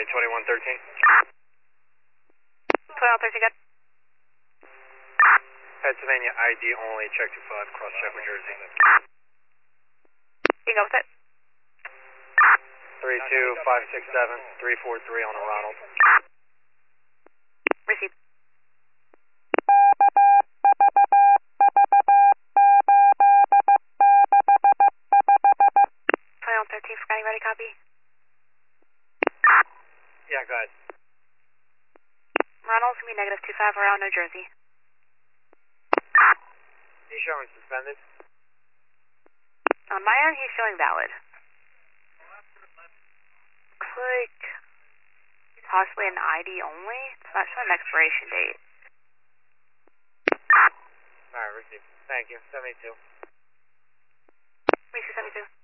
2113. 2113, good. Pennsylvania ID only, check 25, cross check with Jersey. You can go with it. 32567, 343 on a Ronald. Received. 2113 for County, ready, copy? Yeah, go ahead. Ronald's going to be negative 25 around New Jersey. He's showing suspended. On my end, he's showing valid. Looks like possibly an ID only. It's not showing an expiration date. Alright, received. Thank you. 72. Received 72.